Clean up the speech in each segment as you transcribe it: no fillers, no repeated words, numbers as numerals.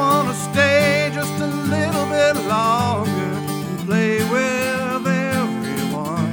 wanna stay just a little bit longer and play with everyone,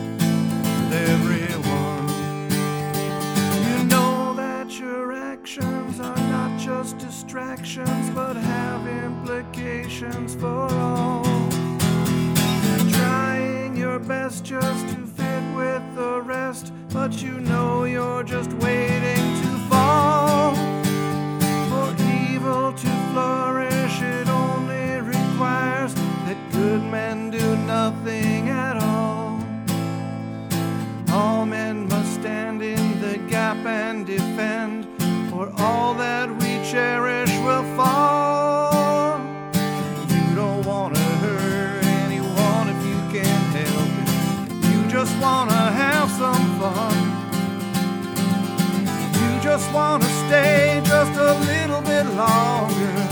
You know that your actions are not just distractions, but have implications for all. You're trying your best just to fit with the rest, but you know you're just waiting to fall. For evil to flourish, it only requires that good men do nothing at all. All men must stand in the gap and defend, for all that we cherish will fall. You don't want to hurt anyone if you can't help it. You just want to have some fun. You just want to stay just a little bit longer